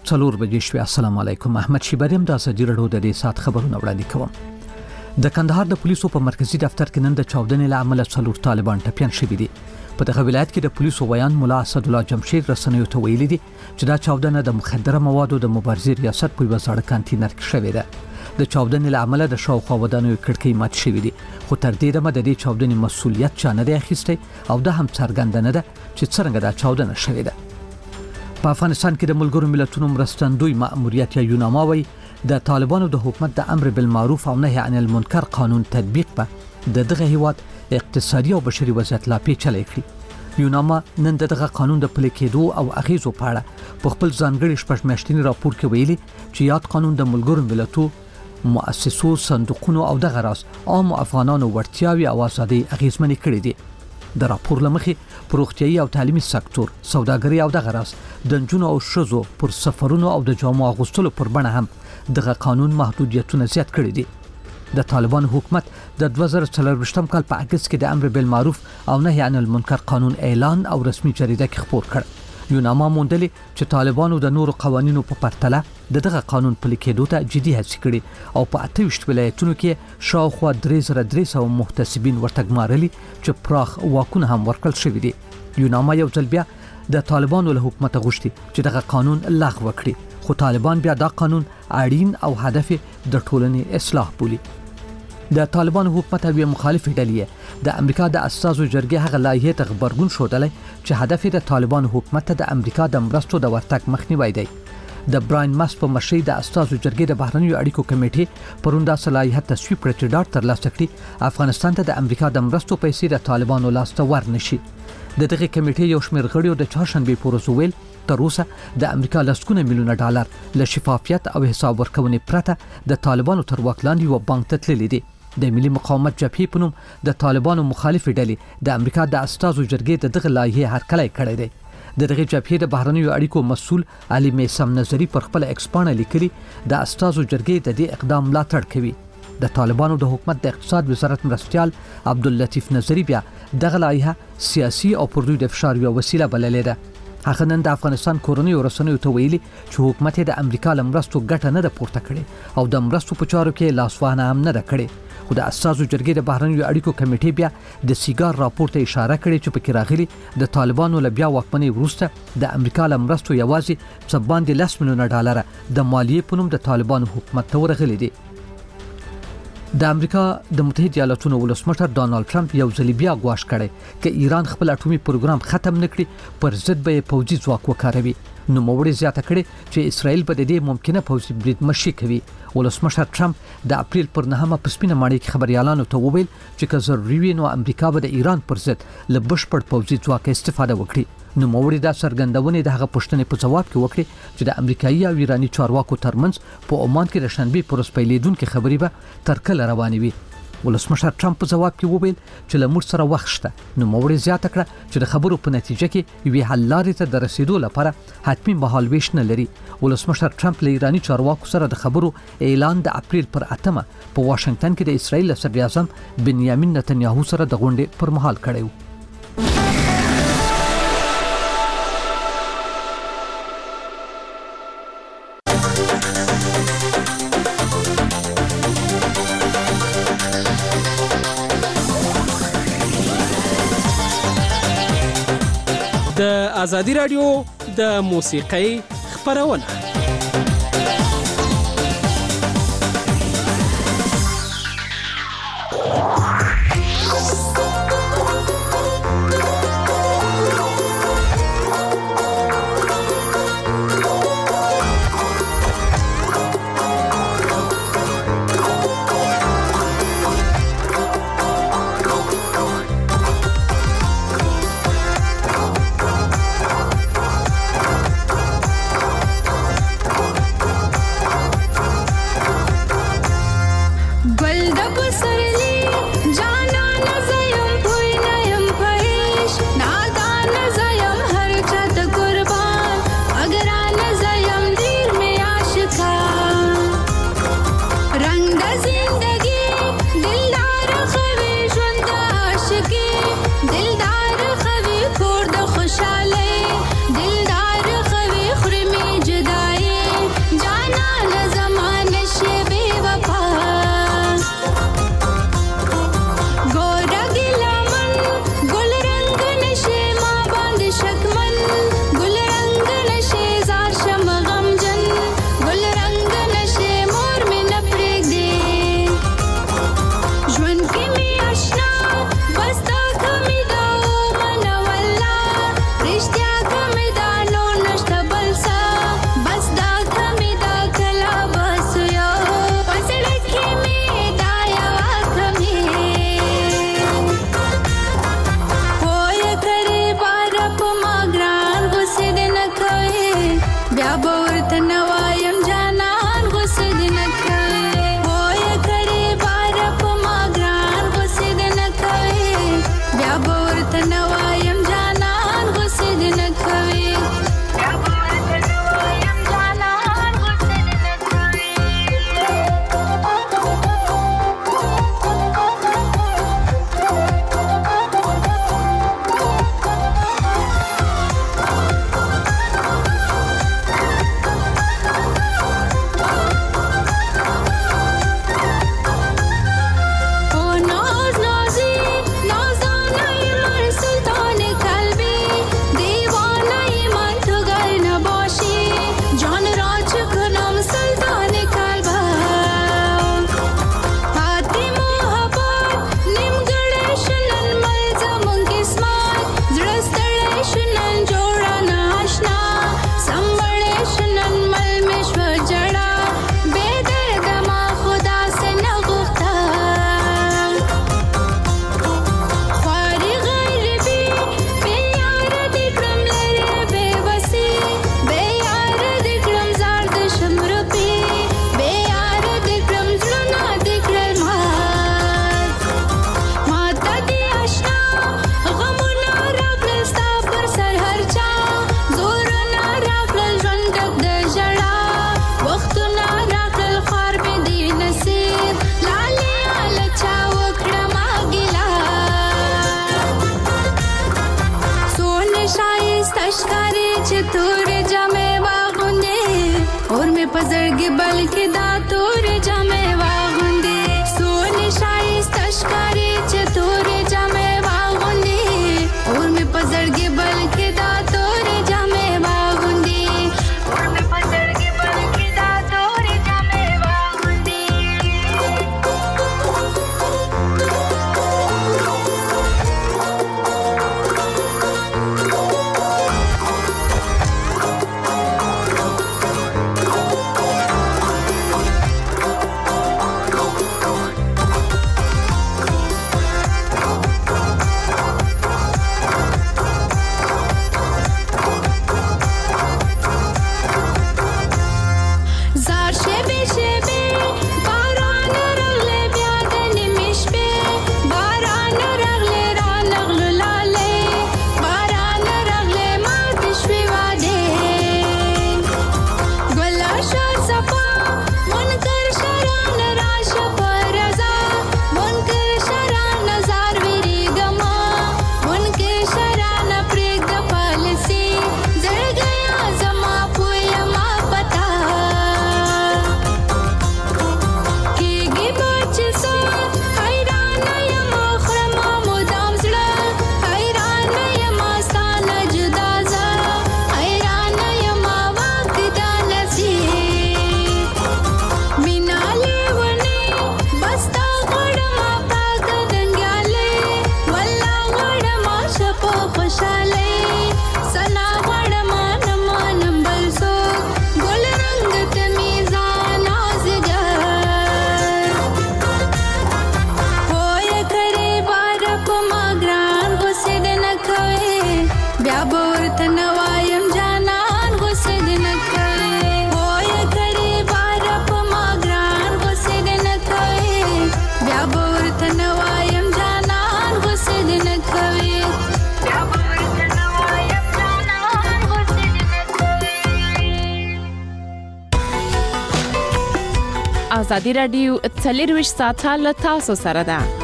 4 بجې شوې. السلام علیکم. احمد شیبریم د ازادي راډیو د دې سات خبرونه وړاندې کوم. د کندهار د پولیسو په مرکزی دفتر کې نن د چاودنې له امله 4 طالبان ټپيان شوي دي. په دغه ولایت کې د پولیسو ویان مولا اسد الله جمشید رسنیو ته ویلي دي چې دا چاودنه د مخدره موادو د مبارزې ریاست په یو ځړ کانتینر کې شوې ده. د چاودنې له امله د شاوخوا ودانیو کړکۍ مات شوې دي، خو تر دې دمه د دې چاودنې مسؤلیت چا نه دی اخیستی او دا هم څرګنده نه ده چې څرنګه دا چاودنه شوې ده. په افغانستان کې د ملګرو ملتونو مرستندوی مأموریت یا یوناما وایي د طالبانو د حکومت د امر بالمعروف او نهي عن المنکر قانون تطبیق په دغه هیواد اقتصادي او بشري وضعیت لا پیچلی کړی. یوناما نن دغه قانون د پلي کېدو او اغیزو په اړه په خپل ځانګړي شپږمیاشتني راپور کې ویلي چې یاد قانون د ملګرو ملتونو مؤسسو صندوقونو او دغه راس عام افغانانو ورتیاوي او ازادي اغیزمنې کړې دي. د راپور لمخې پروختیايي او تعلیمي سکتور، سوداګري او دغه راس د نجونو او ښځو پر سفرونو او د جامو اغوستلو پر بڼه هم دغه قانون محدودیتونه زیات کړي دي. د طالبان حکومت د 2024 کال په اگست کې د امر بالمعروف او نهي عن المنکر قانون اعلان او رسمي جریده کې خپور کړ. یوناما موندلي چې طالبانو د نورو قوانینو په پرتله دغه قانون پلي کېدو ته جدي هڅې کړي او په 28 ولایتونو کې شاوخوا 3300 محتسبین ورته ګمارلي چې پراخ واکونه هم ورکړل شوي دي. یوناما یو ځل بیا د طالبانو له حکومت غوښتي چې دغه قانون لغوه کړي، خو طالبان بیا دا قانون اړین او هدف د ټولنې اصلاح بولي. د طالبانو حکومت او مخالفې ډلې د امریکا د اساسو جرګې هغه لایحه ته خبرګون شودلې چې هدف د طالبانو حکومت د امریکا د مرستو د ورتګ مخنیوي دی. د براین ماس په مشرۍ د اساسو جرګې د بهرنیو اړیکو کمیټې پروندا صلاحیت تصویب کړ چې ډاټ تر لاسه کړي افغانستان ته د امریکا د مرستو پیسې د طالبانو لاسته ورنشي. د دغه کمیټې یو شمېر غړیو د چهارشنبه په ورځ ویل تر اوسه د امریکا لسګونه میلیونه ډالر له شفافیت او حساب ورکونې پرته د طالبانو تر واک لاندې و بانک ته تللي دي. د ملي مقاومت جبهې په نوم د طالبانو مخالفې ډلې د امریکا د استازو جرګې د دغه لایحې هرکلی کړی دی. د دغه جبهې د بهرنیو اړیکو مسؤل علي میسم نظری پر خپل ایکسپانه لیکلي د استازو جرګې د دې اقدام ملاتړ کوي. د طالبانو د حکومت د اقتصاد وزارت مرستيال عبداللطیف نظری بیا دغه لایحه سیاسي او پر دوی د فشار یو وسیله بللې ده. هغه نن د افغانستان کورنۍ رسنیو ته ویلي چې حکومت د امریکا له مرستو ګټه نه ده پورته کړې او د مرستو په چارو کې لاسوهنه هم نه ده کړې. خو د اساسو جرګې د بهرنیو اړیکو کمیټې بیا د سیګار راپور ته اشاره کړې چې پکې راغلي د طالبانو له بیا واکمنۍ وروسته د امریکا له مرستو یوازې څه باندې 10 میلیونه ډالر د مالیې په نوم د طالبانو حکومت ته ورغلي دي. د امریکا د متحده ایالاتونو ولسمشر ډانلډ ټرمپ یو ځل بیا غواړي کړي چې ایران خپل اټومي پروګرام ختم نکړي، پر ضد به پوځي ځواک وکاروي. نو موړي زیاته کړي چې اسرائیل په دې ممکنه پوځي برید مشي کوي. ولسمشر ټرمپ د اپریل پر 9 په سپینه ماڼۍ کې خبريالانو ته وویل چې که ضروري وي نو امریکا به د ایران پر ضد له بشپړ پوځي ځواک استفاده وکړي. نو موړي دا څرګندونه د هغه پوښتنې په جواب کې وکړي چې د امریکایي او ایرانی چارواکو ترمنځ په عمان کې د شنبه پر سپیلیدونکو خبري به تر کله روانې وي. ولسمشر ټرمپ په جواب کې وویل چې له موږ سره وخت شته. نو موړي زیاته کړه چې د خبرو په نتیجه کې یوې حل لارې ته د رسیدو لپاره حتمی مهالویش نه لري. ولسمشر ټرمپ له ایرانی چارواکو سره د خبرو اعلان د اپریل پر 8 په واشنگټن کې د اسرائیل صدر اعظم بنیامین نتنیاهو سره د غونډې پر مهال کړی و. د ازادي راډیو د موسیقۍ خبرونه. پزړګي بلکې دا تور جامې واغوندي سون شایست اشکاري چې تور جامې واغوندي اور مې پزړګي بلکې دا تور جامې واغوندي اور مې پزړګي بلکې دا تور جامې واغوندي ازادي راډیو 24 ساعته له تاسو سره ده.